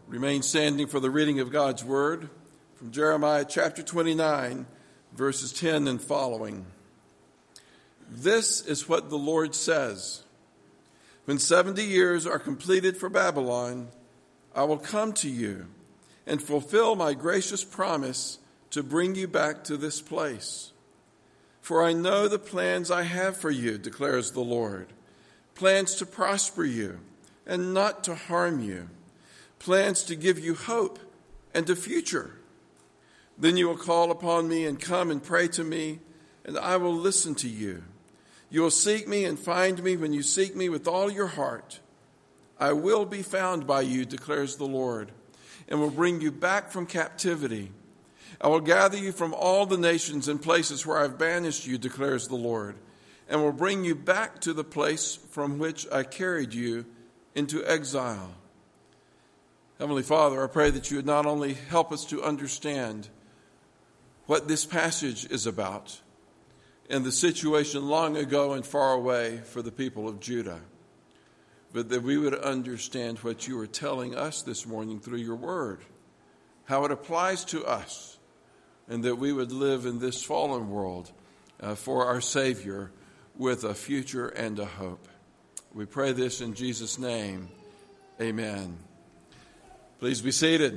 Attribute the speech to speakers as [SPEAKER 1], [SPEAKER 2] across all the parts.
[SPEAKER 1] Remain standing for the reading of God's Word from Jeremiah chapter 29, verses 10 and following. This is what the Lord says. When 70 years are completed for Babylon, I will come to you and fulfill my gracious promise to bring you back to this place. For I know the plans I have for you, declares the Lord, plans to prosper you and not to harm you, plans to give you hope and a future. Then you will call upon me and come and pray to me, and I will listen to you. You will seek me and find me when you seek me with all your heart. I will be found by you, declares the Lord, and will bring you back from captivity. I will gather you from all the nations and places where I have banished you, declares the Lord, and will bring you back to the place from which I carried you into exile. Heavenly Father, I pray that you would not only help us to understand what this passage is about and the situation long ago and far away for the people of Judah, but that we would understand what you are telling us this morning through your word, how it applies to us, and that we would live in this fallen world for our Savior with a future and a hope. We pray this in Jesus' name. Amen. Please be seated.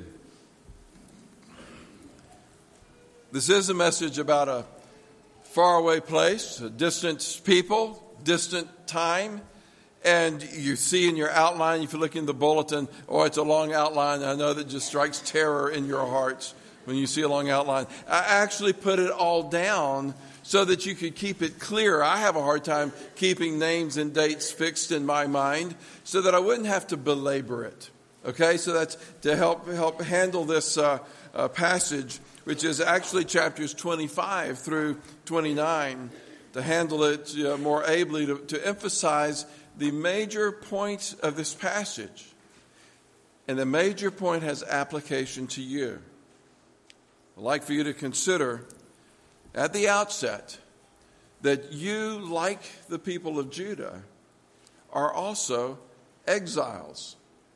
[SPEAKER 1] This is a message about a faraway place, a distant people, distant time. And you see in your outline, if you look in the bulletin, it's a long outline. I know that just strikes terror in your hearts when you see a long outline. I actually put it all down so that you could keep it clear. I have a hard time keeping names and dates fixed in my mind so that I wouldn't have to belabor it. Okay, so that's to help handle this passage, which is actually chapters 25 through 29, to handle it more ably, to emphasize the major point of this passage. And the major point has application to you. I'd like for you to consider at the outset that you, like the people of Judah, are also exiles.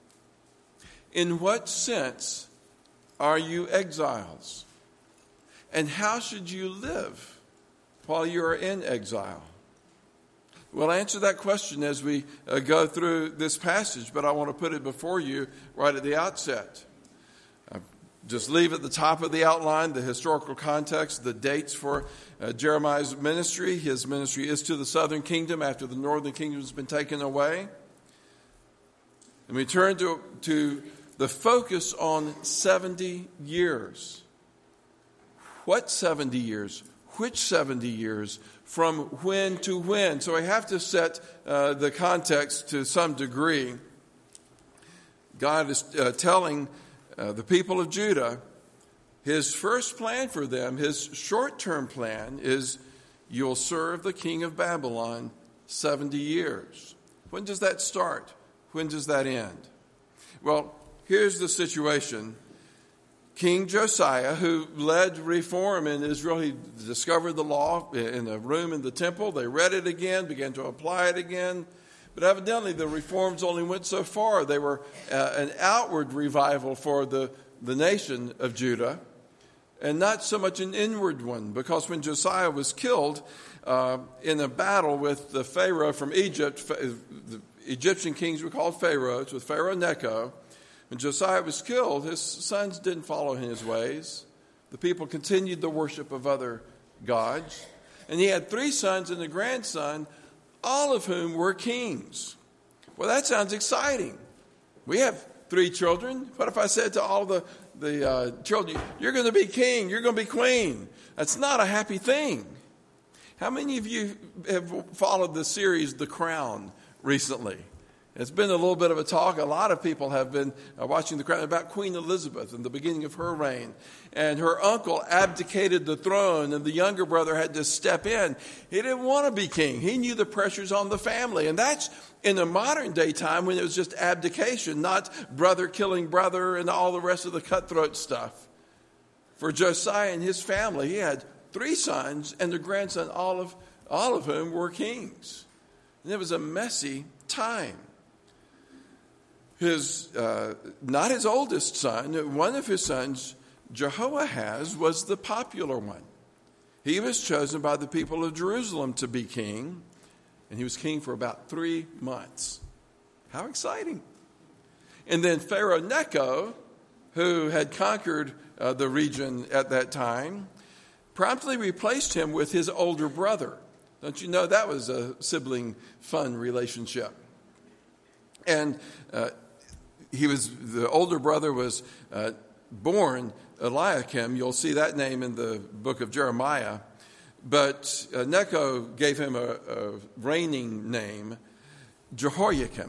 [SPEAKER 1] In what sense are you exiles? And how should you live while you are in exile? We'll answer that question as we go through this passage, but I want to put it before you right at the outset. Just leave at the top of the outline the historical context, the dates for Jeremiah's ministry. His ministry is to the southern kingdom after the northern kingdom has been taken away. And we turn to the focus on 70 years. What 70 years? Which 70 years? From when to when? So I have to set the context to some degree. God is telling the people of Judah, his first plan for them, his short-term plan is, you'll serve the king of Babylon 70 years. When does that start? When does that end? Well, here's the situation. King Josiah, who led reform in Israel, he discovered the law in a room in the temple. They read it again, began to apply it again. But evidently the reforms only went so far. They were an outward revival for the nation of Judah, and not so much an inward one, because when Josiah was killed in a battle with the Pharaoh from Egypt, the Egyptian kings were called pharaohs, with Pharaoh Necho. When Josiah was killed, his sons didn't follow in his ways. The people continued the worship of other gods. And he had 3 sons and a grandson, all of whom were kings. Well, that sounds exciting. We have 3 children. What if I said to all the children, you're going to be king, you're going to be queen? That's not a happy thing. How many of you have followed the series The Crown recently? It's been a little bit of a talk. A lot of people have been watching The Crown about Queen Elizabeth and the beginning of her reign. And her uncle abdicated the throne, and the younger brother had to step in. He didn't want to be king. He knew the pressures on the family. And that's in a modern day time when it was just abdication, not brother killing brother and all the rest of the cutthroat stuff. For Josiah and his family, he had 3 sons and their grandson, all of whom were kings. And it was a messy time. not his oldest son, one of his sons, Jehoahaz, was the popular one. He was chosen by the people of Jerusalem to be king, and he was king for about 3 months. How exciting. And then Pharaoh Necho, who had conquered the region at that time, promptly replaced him with his older brother. Don't you know that was a sibling fun relationship? And the older brother was born Eliakim. You'll see that name in the book of Jeremiah. But Necho gave him a reigning name, Jehoiakim.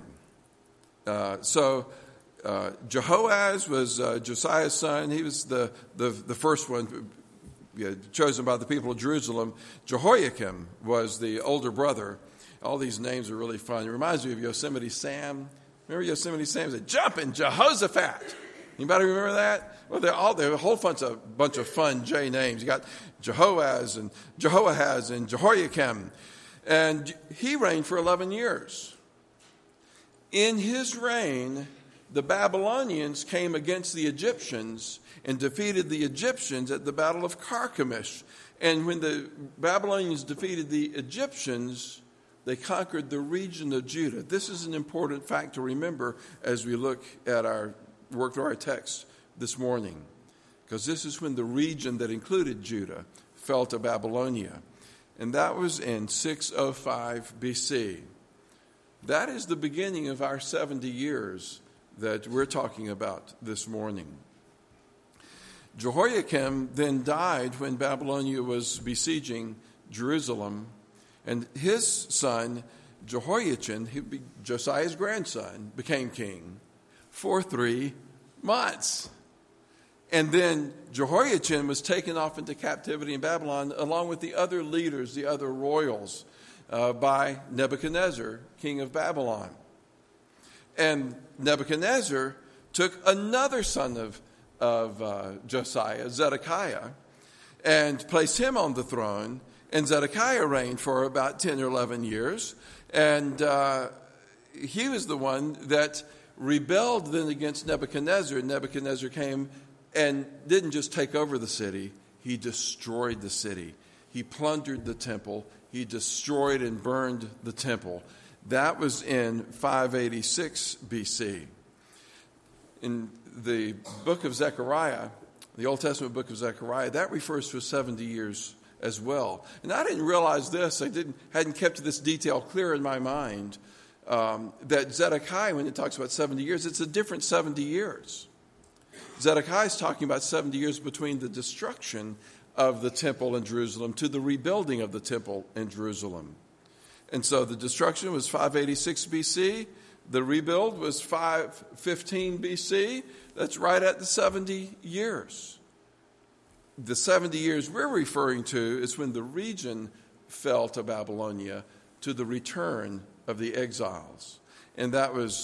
[SPEAKER 1] Jehoaz was Josiah's son. He was the first one chosen by the people of Jerusalem. Jehoiakim was the older brother. All these names are really fun. It reminds me of Yosemite Sam. Remember Yosemite Sam? Said, "Jumping Jehoshaphat." Anybody remember that? Well, they're a whole bunch of fun J names. You got Jehoaz and Jehoahaz and Jehoiakim. And he reigned for 11 years. In his reign, the Babylonians came against the Egyptians and defeated the Egyptians at the Battle of Carchemish. And when the Babylonians defeated the Egyptians, they conquered the region of Judah. This is an important fact to remember as we look at our work through our text this morning, because this is when the region that included Judah fell to Babylonia. And that was in 605 BC. That is the beginning of our 70 years that we're talking about this morning. Jehoiakim then died when Babylonia was besieging Jerusalem, and his son, Jehoiachin, Josiah's grandson, became king for 3 months. And then Jehoiachin was taken off into captivity in Babylon along with the other leaders, the other royals, by Nebuchadnezzar, king of Babylon. And Nebuchadnezzar took another son of Josiah, Zedekiah, and placed him on the throne. And Zedekiah reigned for about 10 or 11 years. And he was the one that rebelled then against Nebuchadnezzar. Nebuchadnezzar came and didn't just take over the city, he destroyed the city. He plundered the temple. He destroyed and burned the temple. That was in 586 BC. In the book of Zechariah, the Old Testament book of Zechariah, that refers to 70 years as well. And I didn't realize this. I hadn't kept this detail clear in my mind, that Zedekiah, when it talks about 70 years, it's a different 70 years. Zedekiah is talking about 70 years between the destruction of the temple in Jerusalem to the rebuilding of the temple in Jerusalem. And so the destruction was 586 BC. The rebuild was 515 BC. That's right at the 70 years. The 70 years we're referring to is when the region fell to Babylonia to the return of the exiles. And that was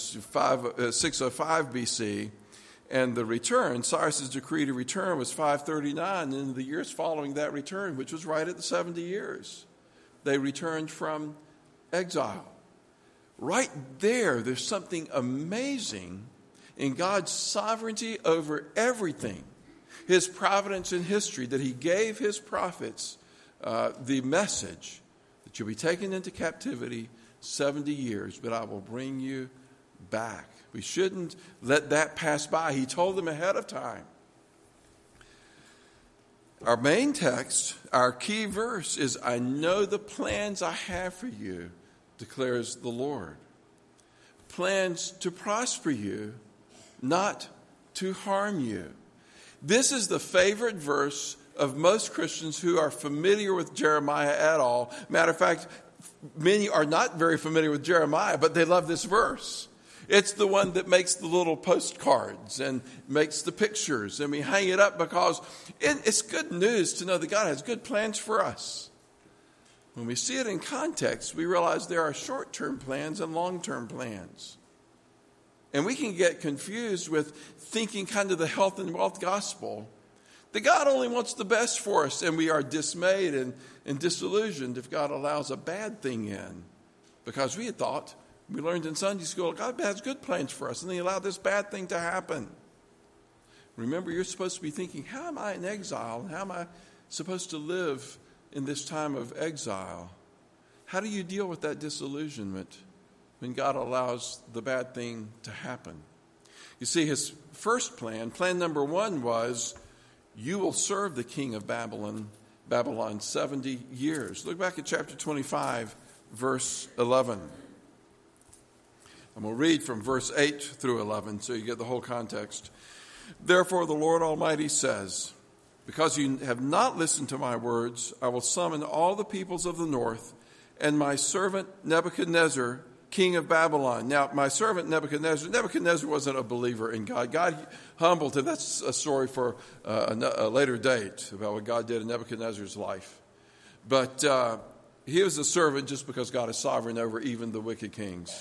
[SPEAKER 1] 605 BC. And the return, Cyrus's decree to return, was 539. And in the years following that return, which was right at the 70 years, they returned from exile. Right there's something amazing in God's sovereignty over everything. His providence in history, that he gave his prophets the message that you'll be taken into captivity 70 years, but I will bring you back. We shouldn't let that pass by. He told them ahead of time. Our main text, our key verse is, "I know the plans I have for you, declares the Lord." Plans to prosper you, not to harm you. This is the favorite verse of most Christians who are familiar with Jeremiah at all. Matter of fact, many are not very familiar with Jeremiah, but they love this verse. It's the one that makes the little postcards and makes the pictures, and we hang it up because it's good news to know that God has good plans for us. When we see it in context, we realize there are short-term plans and long-term plans. And we can get confused with thinking kind of the health and wealth gospel, that God only wants the best for us, and we are dismayed and disillusioned if God allows a bad thing in, because we had thought We learned in Sunday school, God has good plans for us, and He allowed this bad thing to happen. Remember, you're supposed to be thinking, how am I in exile? How am I supposed to live in this time of exile? How do you deal with that disillusionment when God allows the bad thing to happen? You see, His first plan number one was, you will serve the king of Babylon 70 years. Look back at chapter 25, verse 11. I'm going to read from verse 8 through 11 so you get the whole context. Therefore the Lord Almighty says, because you have not listened to my words, I will summon all the peoples of the north and my servant Nebuchadnezzar, king of Babylon. Now, my servant Nebuchadnezzar wasn't a believer in God. God humbled him. That's a story for a later date about what God did in Nebuchadnezzar's life. But he was a servant just because God is sovereign over even the wicked kings.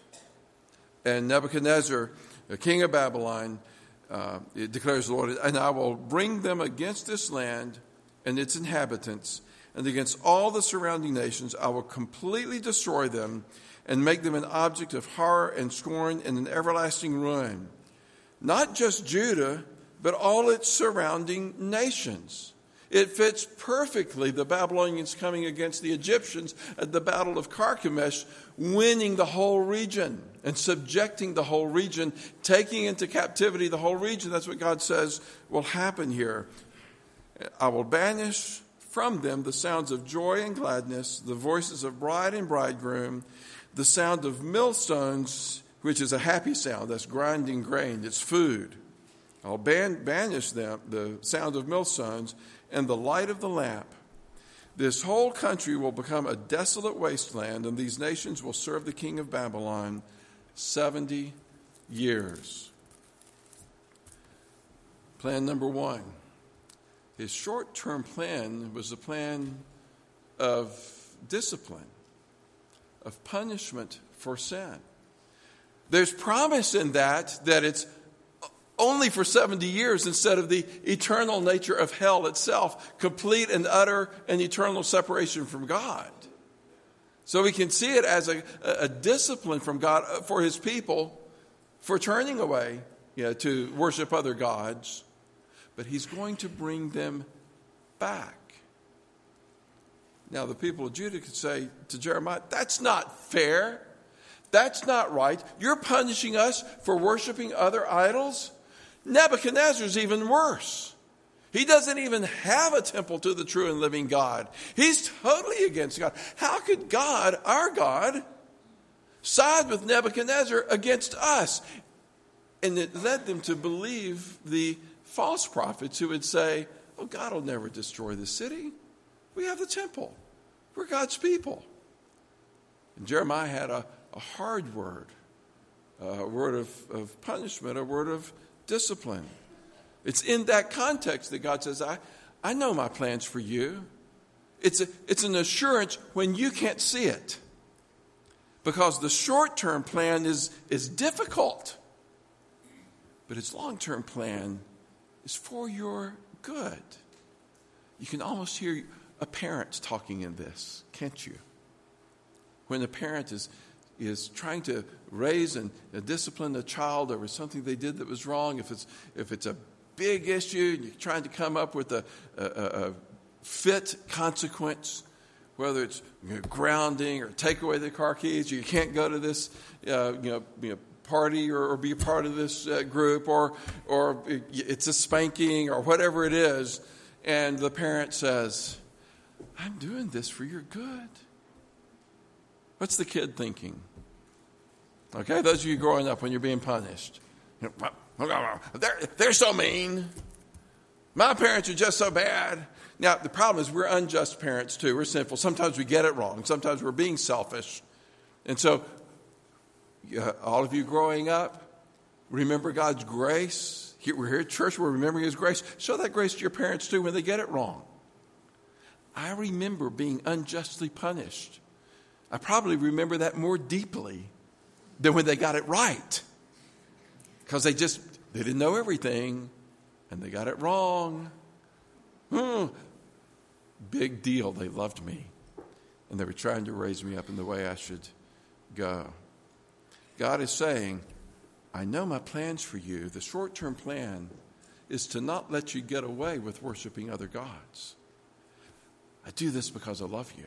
[SPEAKER 1] And Nebuchadnezzar, the king of Babylon, it declares the Lord, and I will bring them against this land and its inhabitants, and against all the surrounding nations. I will completely destroy them and make them an object of horror and scorn and an everlasting ruin. Not just Judah, but all its surrounding nations. It fits perfectly the Babylonians coming against the Egyptians at the Battle of Carchemish, winning the whole region and subjecting the whole region, taking into captivity the whole region. That's what God says will happen here. I will banish from them the sounds of joy and gladness, the voices of bride and bridegroom, the sound of millstones, which is a happy sound. That's grinding grain. It's food. I'll banish them, the sound of millstones, and the light of the lamp. This whole country will become a desolate wasteland, and these nations will serve the king of Babylon 70 years. Plan number one. His short-term plan was a plan of discipline, of punishment for sin. There's promise in that it's only for 70 years instead of the eternal nature of hell itself, complete and utter and eternal separation from God. So we can see it as a discipline from God for His people for turning away to worship other gods. But He's going to bring them back. Now the people of Judah could say to Jeremiah, that's not fair. That's not right. You're punishing us for worshiping other idols. Nebuchadnezzar's even worse. He doesn't even have a temple to the true and living God. He's totally against God. How could God, our God, side with Nebuchadnezzar against us? And it led them to believe the false prophets who would say, oh, God will never destroy the city. We have the temple. We're God's people. And Jeremiah had a hard word, a word of punishment, a word of discipline. It's in that context that God says, I know my plans for you. It's an assurance when you can't see it. Because the short-term plan is difficult. But its long-term plan is for your good. You can almost hear a parent talking in this, can't you? When a parent is trying to raise and discipline a child over something they did that was wrong, if it's a big issue and you're trying to come up with a fit consequence, whether it's grounding or take away the car keys, or you can't go to this party or be a part of this group, or it's a spanking or whatever it is, and the parent says, I'm doing this for your good. What's the kid thinking? Okay, those of you growing up when you're being punished. They're so mean. My parents are just so bad. Now, the problem is we're unjust parents too. We're sinful. Sometimes we get it wrong. Sometimes we're being selfish. And so, all of you growing up, remember God's grace. We're here at church. We're remembering His grace. Show that grace to your parents too when they get it wrong. I remember being unjustly punished. I probably remember that more deeply than when they got it right. Because they didn't know everything, and they got it wrong. Big deal. They loved me. And they were trying to raise me up in the way I should go. God is saying, I know my plans for you. The short-term plan is to not let you get away with worshiping other gods. I do this because I love you.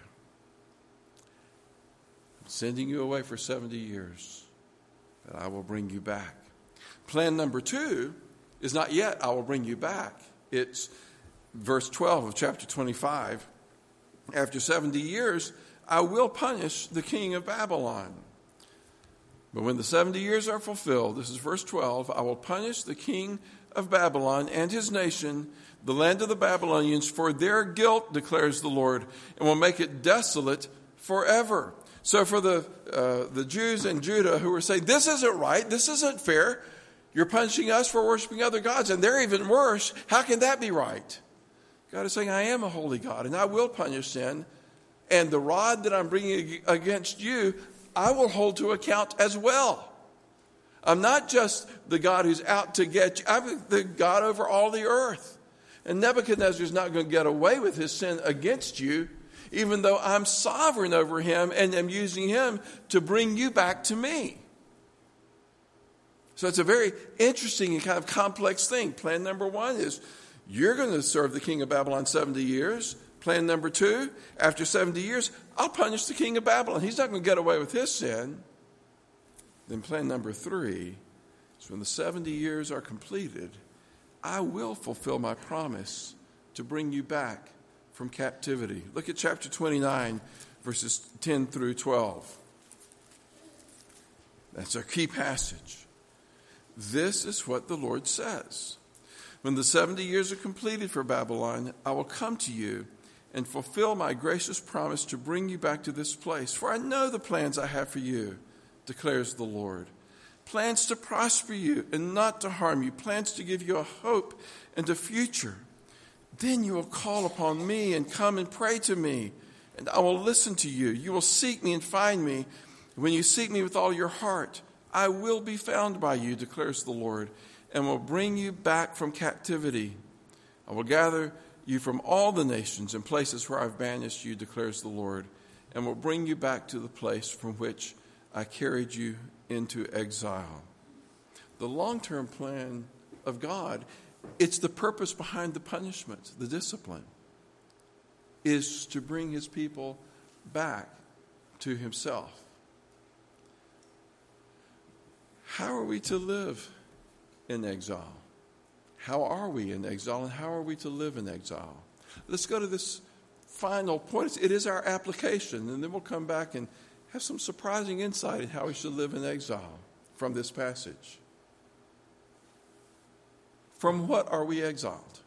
[SPEAKER 1] I'm sending you away for 70 years, but I will bring you back. Plan number 2 is not yet, I will bring you back. It's verse 12 of chapter 25. After 70 years, I will punish the king of Babylon. But when the 70 years are fulfilled, this is verse 12, I will punish the king of Babylon and his nation, the land of the Babylonians, for their guilt, declares the Lord, and will make it desolate forever. So for the Jews in Judah who were saying, this isn't right, this isn't fair, you're punishing us for worshiping other gods, and they're even worse, how can that be right? God is saying, I am a holy God, and I will punish sin, and the rod that I'm bringing against you, I will hold to account as well. I'm not just the God who's out to get you. I'm the God over all the earth. And Nebuchadnezzar's not going to get away with his sin against you, even though I'm sovereign over him and am using him to bring you back to me. So it's a very interesting and kind of complex thing. Plan number 1 is you're going to serve the king of Babylon 70 years. Plan number 2, after 70 years, I'll punish the king of Babylon. He's not going to get away with his sin. Then plan number 3 is when the 70 years are completed, I will fulfill my promise to bring you back from captivity. Look at chapter 29, verses 10 through 12. That's our key passage. This is what the Lord says. When the 70 years are completed for Babylon, I will come to you and fulfill my gracious promise to bring you back to this place. For I know the plans I have for you, declares the Lord. Plans to prosper you and not to harm you. Plans to give you a hope and a future. Then you will call upon me and come and pray to me, and I will listen to you. You will seek me and find me. When you seek me with all your heart, I will be found by you, declares the Lord, and will bring you back from captivity. I will gather you from all the nations and places where I've banished you, declares the Lord, and will bring you back to the place from which I carried you into exile. The long-term plan of God, it's the purpose behind the punishment, the discipline, is to bring his people back to himself. How are we to live in exile? How are we in exile, and how are we to live in exile? Let's go to this final point. It is our application, and then we'll come back and have some surprising insight in how we should live in exile from this passage. From what are we exiled?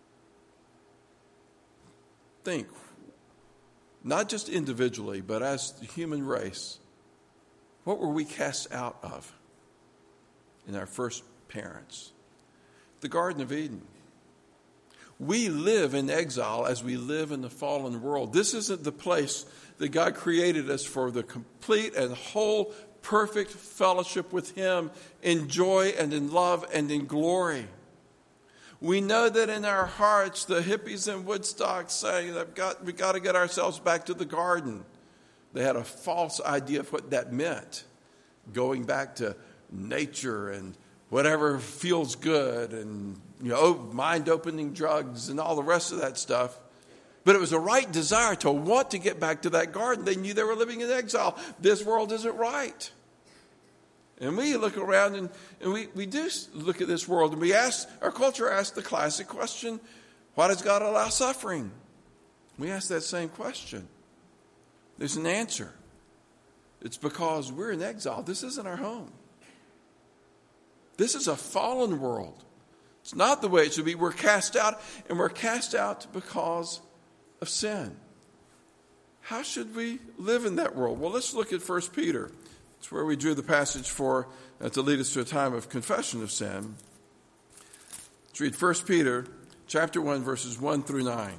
[SPEAKER 1] Think, not just individually, but as the human race, what were we cast out of in our first parents? The Garden of Eden. We live in exile as we live in the fallen world. This isn't the place that God created us for, the complete and whole perfect fellowship with him in joy and in love and in glory. We know that in our hearts, the hippies in Woodstock saying that we've got to get ourselves back to the garden. They had a false idea of what that meant. Going back to nature and whatever feels good and, mind-opening drugs and all the rest of that stuff. But it was a right desire to want to get back to that garden. They knew they were living in exile. This world isn't right. And we look around and we do look at this world and our culture asks the classic question, why does God allow suffering? We ask that same question. There's an answer. It's because we're in exile. This isn't our home. This is a fallen world. It's not the way it should be. We're cast out, and we're cast out because of sin. How should we live in that world? Well, let's look at 1 Peter. It's where we drew the passage to lead us to a time of confession of sin. Let's read 1 Peter chapter 1, verses 1 through 9.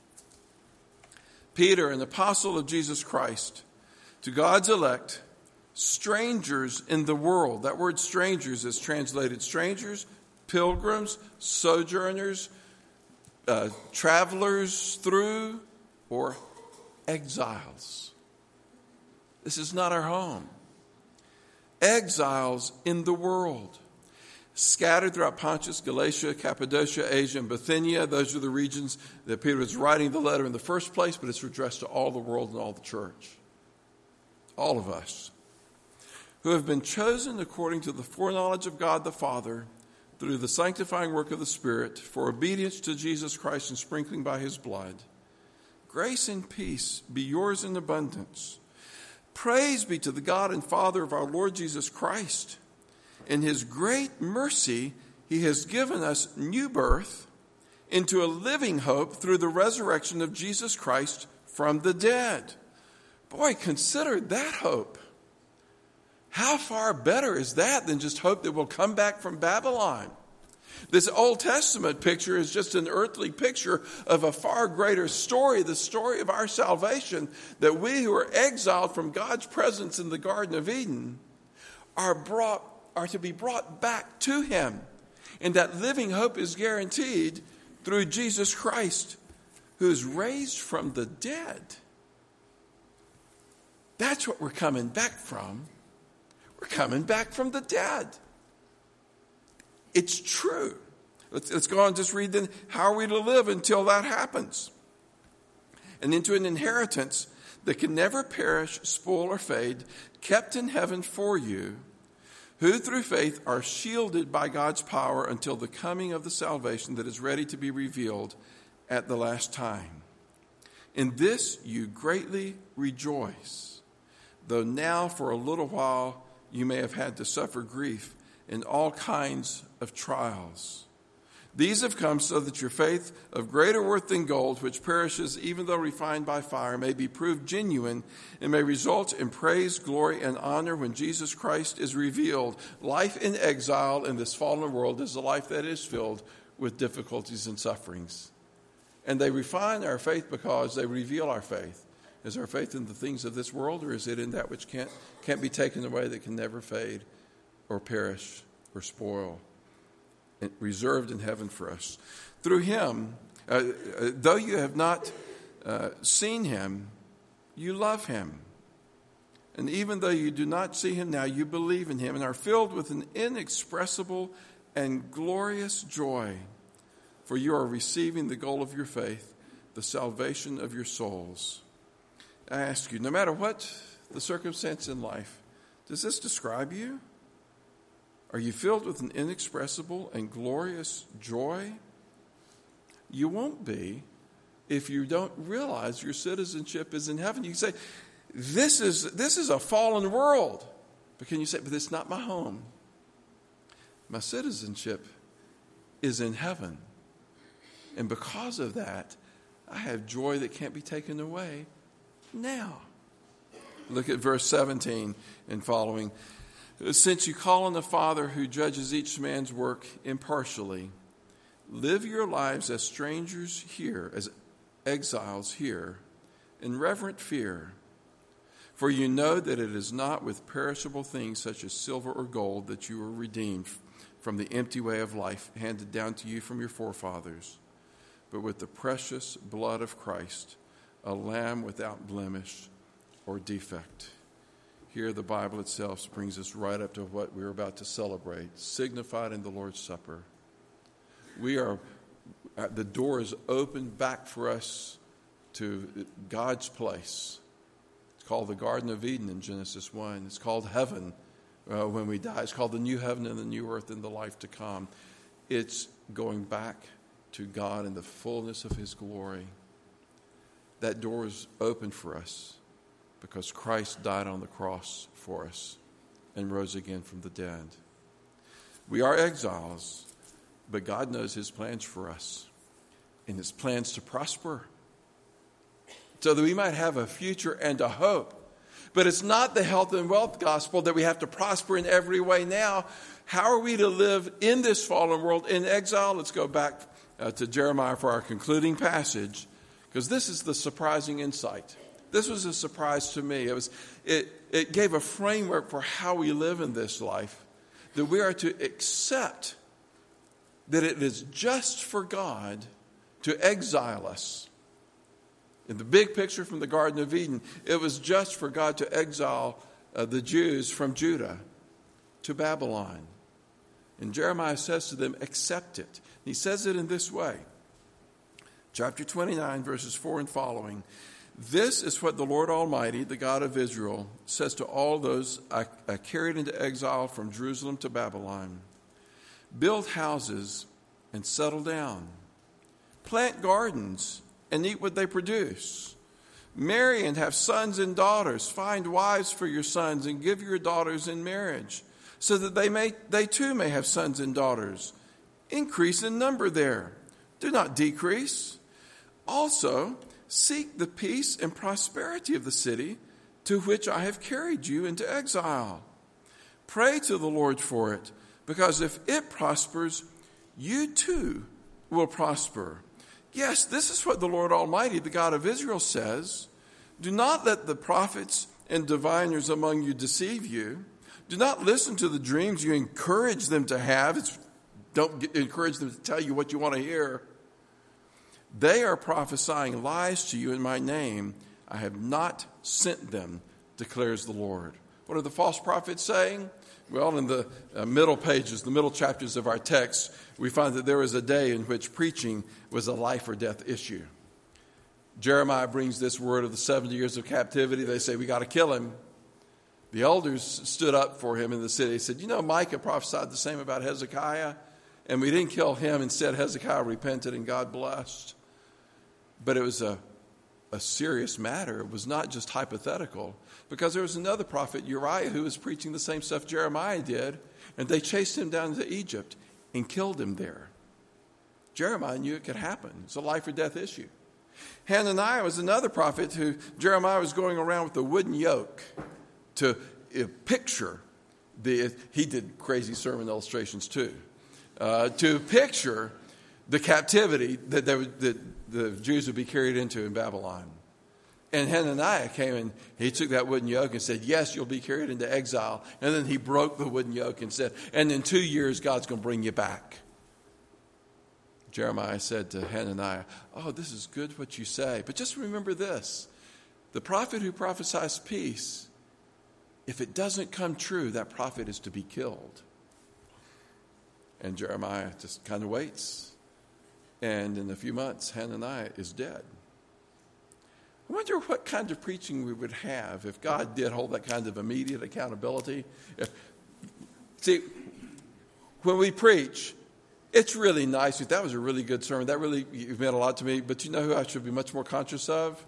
[SPEAKER 1] Peter, an apostle of Jesus Christ, to God's elect, strangers in the world. That word strangers is translated strangers, pilgrims, sojourners, travelers through, or exiles. This is not our home. exiles in the world, scattered throughout Pontus, Galatia, Cappadocia, Asia, and Bithynia. Those are the regions that Peter was writing the letter in the first place, but it's addressed to all the world and all the church. All of us who have been chosen according to the foreknowledge of God the Father through the sanctifying work of the Spirit for obedience to Jesus Christ and sprinkling by his blood. Grace and peace be yours in abundance. Praise be to the God and Father of our Lord Jesus Christ. In his great mercy, he has given us new birth into a living hope through the resurrection of Jesus Christ from the dead. Boy, consider that hope. How far better is that than just hope that we'll come back from Babylon? This Old Testament picture is just an earthly picture of a far greater story, the story of our salvation, that we who are exiled from God's presence in the Garden of Eden are to be brought back to him. And that living hope is guaranteed through Jesus Christ, who is raised from the dead. That's what we're coming back from. We're coming back from the dead. It's true. Let's go on and just read then. How are we to live until that happens? And into an inheritance that can never perish, spoil, or fade, kept in heaven for you, who through faith are shielded by God's power until the coming of the salvation that is ready to be revealed at the last time. In this you greatly rejoice, though now for a little while you may have had to suffer grief in all kinds of trials. These have come so that your faith, of greater worth than gold, which perishes even though refined by fire, may be proved genuine and may result in praise, glory, and honor when Jesus Christ is revealed. Life in exile in this fallen world is a life that is filled with difficulties and sufferings. And they refine our faith because they reveal our faith. Is our faith in the things of this world, or is it in that which can't be taken away, that can never fade or perish or spoil, reserved in heaven for us? Through him, though you have not seen him, you love him. And even though you do not see him now, you believe in him and are filled with an inexpressible and glorious joy, for you are receiving the goal of your faith, the salvation of your souls. I ask you, no matter what the circumstance in life, does this describe you? Are you filled with an inexpressible and glorious joy? You won't be if you don't realize your citizenship is in heaven. You say, this is a fallen world. But can you say, but it's not my home. My citizenship is in heaven. And because of that, I have joy that can't be taken away now. Look at verse 17 and following. Since you call on the Father who judges each man's work impartially, live your lives as strangers here, as exiles here, in reverent fear. For you know that it is not with perishable things such as silver or gold that you are redeemed from the empty way of life handed down to you from your forefathers, but with the precious blood of Christ, a lamb without blemish or defect. Here the Bible itself brings us right up to what we're about to celebrate, signified in the Lord's Supper. The door is open back for us to God's place. It's called the Garden of Eden in Genesis 1. It's called heaven when we die. It's called the new heaven and the new earth in the life to come. It's going back to God in the fullness of his glory. That door is open for us because Christ died on the cross for us and rose again from the dead. We are exiles, but God knows his plans for us and his plans to prosper so that we might have a future and a hope. But it's not the health and wealth gospel that we have to prosper in every way now. How are we to live in this fallen world in exile? Let's go back to Jeremiah for our concluding passage, because this is the surprising insight. This was a surprise to me. It gave a framework for how we live in this life, that we are to accept that it is just for God to exile us. In the big picture from the Garden of Eden, it was just for God to exile the Jews from Judah to Babylon. And Jeremiah says to them, accept it. He says it in this way. Chapter 29, verses 4 and following. This is what the Lord Almighty, the God of Israel, says to all those I carried into exile from Jerusalem to Babylon. Build houses and settle down. Plant gardens and eat what they produce. Marry and have sons and daughters. Find wives for your sons and give your daughters in marriage, so that they too may have sons and daughters. Increase in number there. Do not decrease. Also, seek the peace and prosperity of the city to which I have carried you into exile. Pray to the Lord for it, because if it prospers, you too will prosper. Yes, this is what the Lord Almighty, the God of Israel, says. Do not let the prophets and diviners among you deceive you. Do not listen to the dreams you encourage them to have. Don't encourage them to tell you what you want to hear. They are prophesying lies to you in my name. I have not sent them, declares the Lord. What are the false prophets saying? Well, in the middle pages, the middle chapters of our text, we find that there was a day in which preaching was a life or death issue. Jeremiah brings this word of the 70 years of captivity. They say, we got to kill him. The elders stood up for him in the city. They said, Micah prophesied the same about Hezekiah, and we didn't kill him. Instead, Hezekiah repented and God blessed. But it was a serious matter. It was not just hypothetical, because there was another prophet, Uriah, who was preaching the same stuff Jeremiah did, and they chased him down to Egypt and killed him there. Jeremiah knew it could happen. It's a life or death issue. Hananiah was another prophet who Jeremiah was going around with a wooden yoke to picture he did crazy sermon illustrations too, to picture the captivity that the Jews would be carried into in Babylon. And Hananiah came and he took that wooden yoke and said, yes, you'll be carried into exile. And then he broke the wooden yoke and said, and in 2 years, God's going to bring you back. Jeremiah said to Hananiah, oh, this is good what you say, but just remember this. The prophet who prophesies peace, if it doesn't come true, that prophet is to be killed. And Jeremiah just kind of waits. And in a few months, Hananiah is dead. I wonder what kind of preaching we would have if God did hold that kind of immediate accountability. See, when we preach, it's really nice. That was a really good sermon. That really meant a lot to me. But you know who I should be much more conscious of?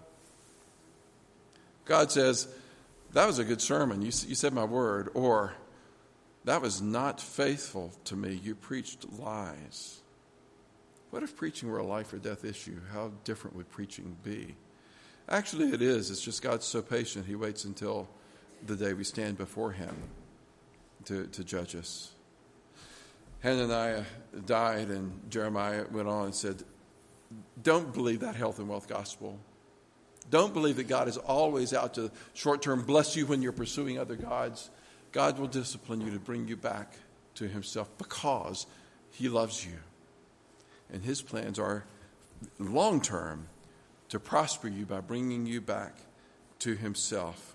[SPEAKER 1] God says, that was a good sermon. You said my word. Or, that was not faithful to me. You preached lies. What if preaching were a life or death issue? How different would preaching be? Actually, it is. It's just God's so patient. He waits until the day we stand before him to judge us. Hananiah died, and Jeremiah went on and said, don't believe that health and wealth gospel. Don't believe that God is always out to short-term bless you when you're pursuing other gods. God will discipline you to bring you back to himself because he loves you. And his plans are long-term to prosper you by bringing you back to himself.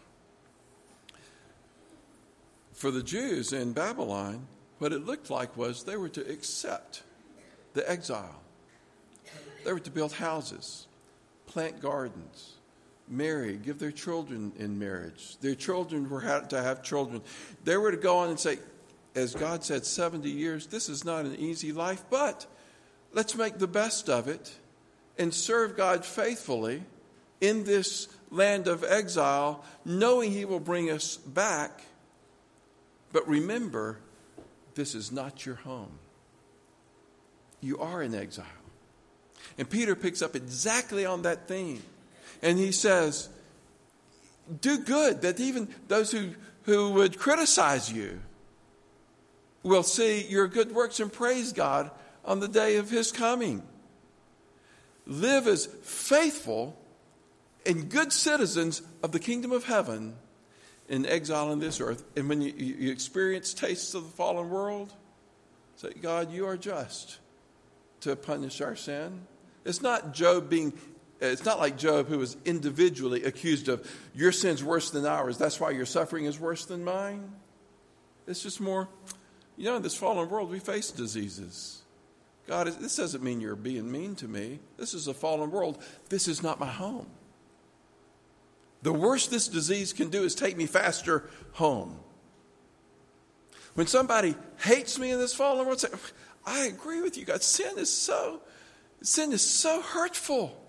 [SPEAKER 1] For the Jews in Babylon, what it looked like was they were to accept the exile. They were to build houses, plant gardens, marry, give their children in marriage. Their children were to have children. They were to go on and say, as God said, 70 years, this is not an easy life, but let's make the best of it and serve God faithfully in this land of exile, knowing he will bring us back. But remember, this is not your home. You are in exile. And Peter picks up exactly on that theme. And he says, do good, that even those who would criticize you will see your good works and praise God on the day of his coming. Live as faithful and good citizens of the kingdom of heaven in exile on this earth. And when you experience tastes of the fallen world, say, God, you are just to punish our sin. It's not like Job, who was individually accused of, your sin's worse than ours, that's why your suffering is worse than mine. It's just more, in this fallen world, we face diseases. God, this doesn't mean you're being mean to me. This is a fallen world. This is not my home. The worst this disease can do is take me faster home. When somebody hates me in this fallen world, say, I agree with you, God. Sin is so hurtful.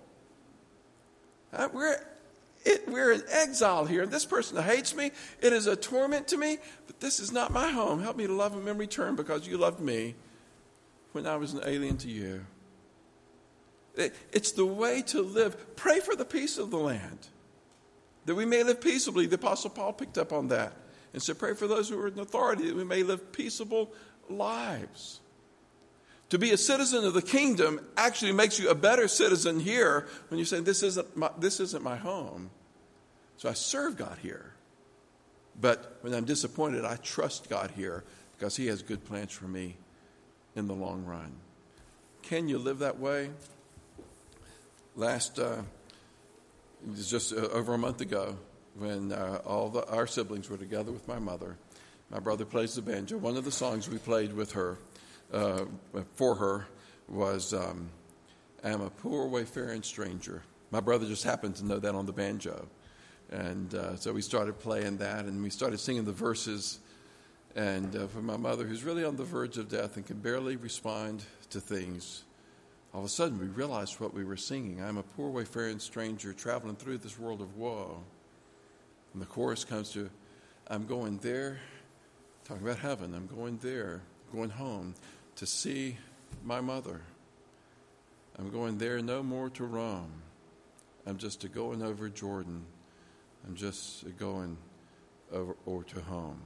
[SPEAKER 1] We're in exile here. This person hates me. It is a torment to me, but this is not my home. Help me to love him in return because you loved me when I was an alien to you. It's the way to live. Pray for the peace of the land, that we may live peaceably. The Apostle Paul picked up on that and said, pray for those who are in authority, that we may live peaceable lives. To be a citizen of the kingdom actually makes you a better citizen here when you say, this isn't my home. So I serve God here. But when I'm disappointed, I trust God here because he has good plans for me in the long run. Can you live that way? It was just over a month ago when our siblings were together with my mother. My brother plays the banjo. One of the songs we played with her, for her, was I'm a poor wayfaring stranger. My brother just happened to know that on the banjo. And so we started playing that, and we started singing the verses. And for my mother, who's really on the verge of death and can barely respond to things, all of a sudden we realized what we were singing. I'm a poor wayfaring stranger traveling through this world of woe. And the chorus comes to, I'm going there, talking about heaven. I'm going there, going home to see my mother. I'm going there no more to roam. I'm just going over Jordan. I'm just going over to home.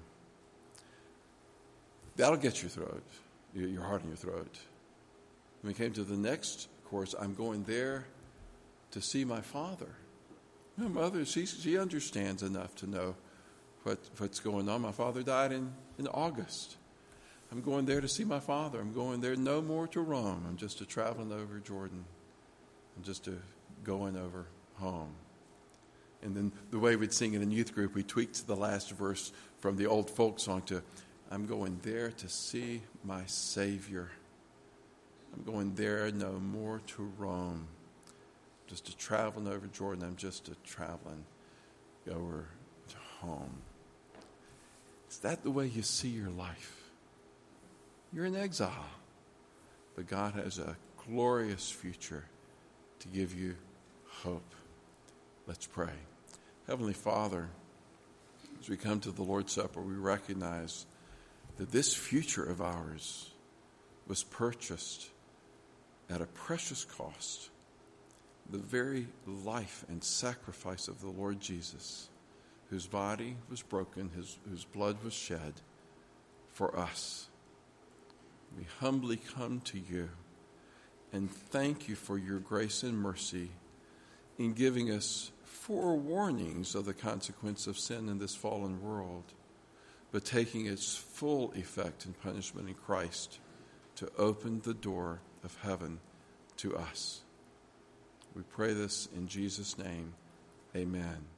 [SPEAKER 1] That'll get you through it, your heart in your throat. When we came to the next course, I'm going there to see my father. My mother, she understands enough to know what's going on. My father died in August. I'm going there to see my father. I'm going there no more to roam. I'm just traveling over Jordan. I'm just going over home. And then the way we'd sing it in youth group, we tweaked the last verse from the old folk song to, I'm going there to see my Savior. I'm going there no more to roam. Just traveling over Jordan. I'm just traveling over to home. Is that the way you see your life? You're in exile, but God has a glorious future to give you hope. Let's pray. Heavenly Father, as we come to the Lord's Supper, we recognize that this future of ours was purchased at a precious cost, the very life and sacrifice of the Lord Jesus, whose body was broken, whose blood was shed for us. We humbly come to you and thank you for your grace and mercy in giving us forewarnings of the consequence of sin in this fallen world, but taking its full effect and punishment in Christ to open the door of heaven to us. We pray this in Jesus' name. Amen.